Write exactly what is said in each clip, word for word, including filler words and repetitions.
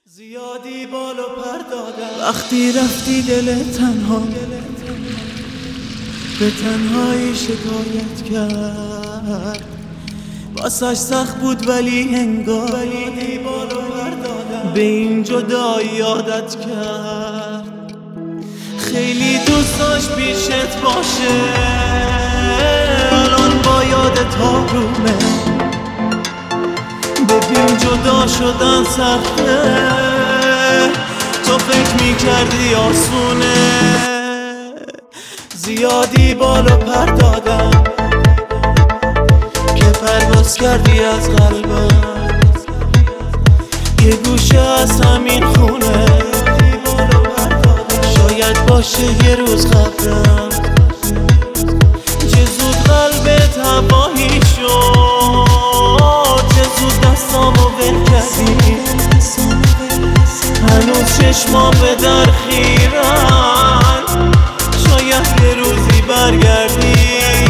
زیادی بالو پر دادم وقتی رفتی دل تنها به تنهایی شکایت کرد. واسش سخت بود ولی انگار به این جدایی عادت کرد. خیلی دوست داشت پیشت باشه، الان با یادت آرومه. ببین جدا شدن سخته، تو فکر میکردی آسونه. زیادی بالا پر دادم که پرواز کردی از قلبم. یه گوشه از همین خونه شاید باشه یه روز قبرم. چه زود قلبت هوایی شد، چه زود دستامو ول کردی. هنوز چشمام به در خیرن، شاید یه روزی برگردی.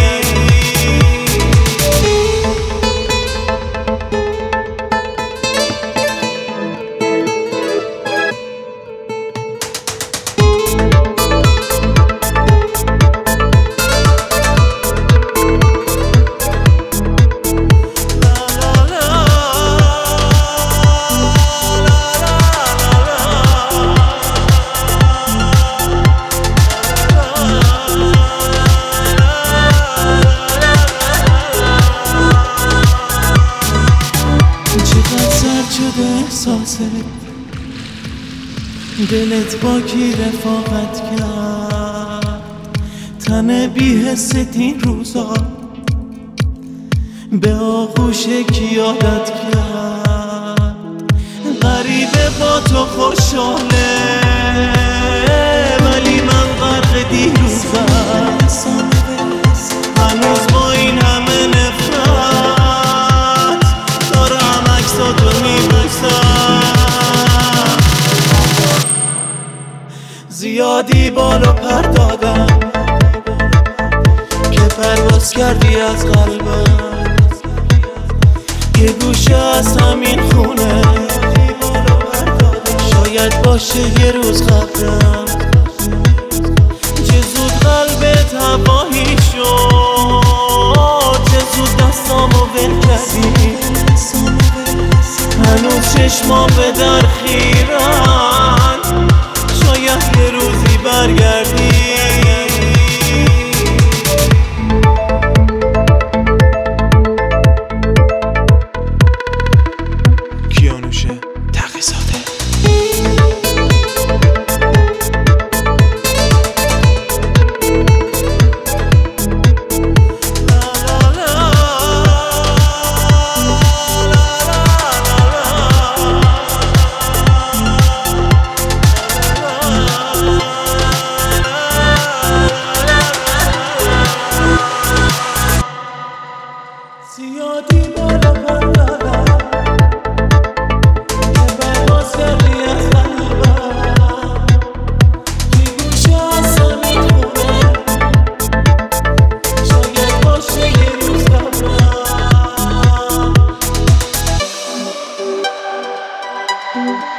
دلت با کی رفاقت کرد، تن بی حست این روزا به آغوش کی عادت کرد. غریبه با تو خوشحاله ولی من غرق دیروزم. هنوز با این همه نفرت دارم عکساتو میبوسم. زیادی بالا پر دادم که پرواز کردی از قلبم. یه گوشه از همین خونه شاید باشه یه روز قبرم. چه زود قلبت هوایی شد، چه زود دستامو ول کردی. هنوز چشمام به در خیرن، شاید یه روزی برگردی. کیانوش تقی‌زاده. زیادی بالا پر دادم که پرواز کردی از قلبم. یه گوشه از همین خونه شاید باشه یه روز قبرم.